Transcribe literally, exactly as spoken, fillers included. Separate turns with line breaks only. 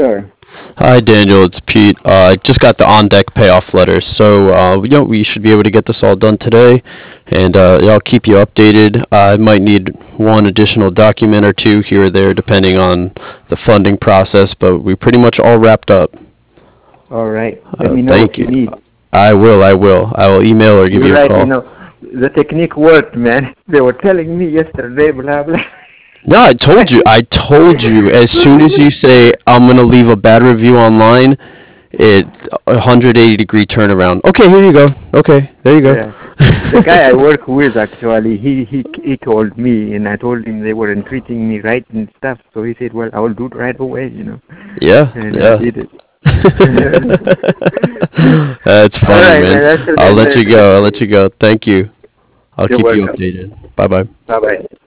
sir.
Hi, Daniel. It's Pete. Uh, I just got the on-deck payoff letter, so uh, you know we should be able to get this all done today, and uh, yeah, I'll keep you updated. I might need one additional document or two here or there, depending on the funding process, but we pretty much all wrapped up.
All right. Let
Uh,
me know
thank
if you
you.
need.
I will. I will. I will email or give
You're
you a
right. You
call.
know, the technique worked, man. They were telling me yesterday, blah blah.
No, I told you. I told you. As soon as you say I'm gonna leave a bad review online, it a one hundred eighty degree turnaround. Okay, here you go. Okay, there you go.
Yeah. The guy I work with actually, he he he told me, and I told him they weren't treating me right and stuff. So he said, "Well, I will do it right away," you know,
Yeah,
and I
yeah.
did it.
That's
All
funny,
right, man.
man.
That's
I'll
it.
let you
Then.
go. I'll let you go. Thank you. I'll
You're
keep you
welcome.
updated. Bye bye.
Bye bye.